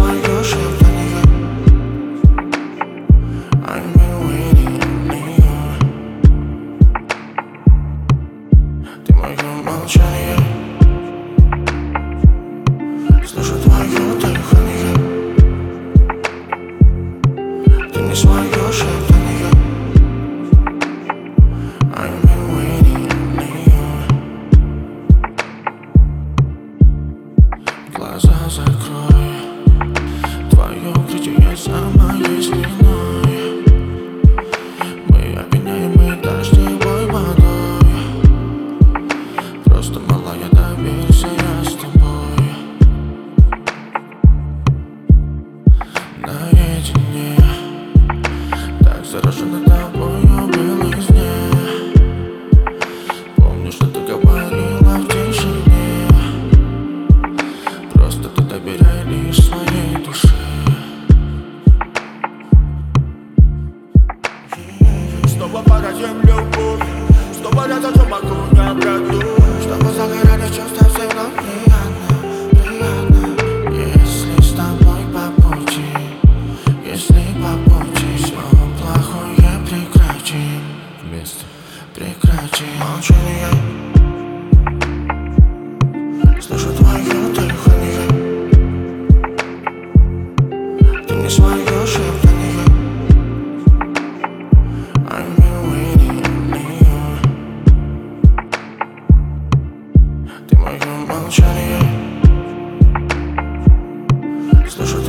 свое шептанье. I've been waiting on you. Ты мое молчание, слышу твое дыхание. Ты не свое шептанье. I've been waiting on you. Глаза закрой, твое укрытие за моей спиной. Мы обвиняемы дождевой водой. Просто малая, доверься, я с тобой. Наедине, так заражена тобою белизне. Помню, что ты говорила в тишине. Просто ты доверяй лишь своей душе. Снова погасим любовь, снова я зажжем огонь, я бреду. Чтобы загорались чувства, всем нам приятно, приятно. Если с тобой по пути, если по пути, все плохое прекратим вместе, прекратим. Молчание, слышу твое дыхание. Ты не свое шептанье. I've been waiting on you. Ты мое молчание, слышу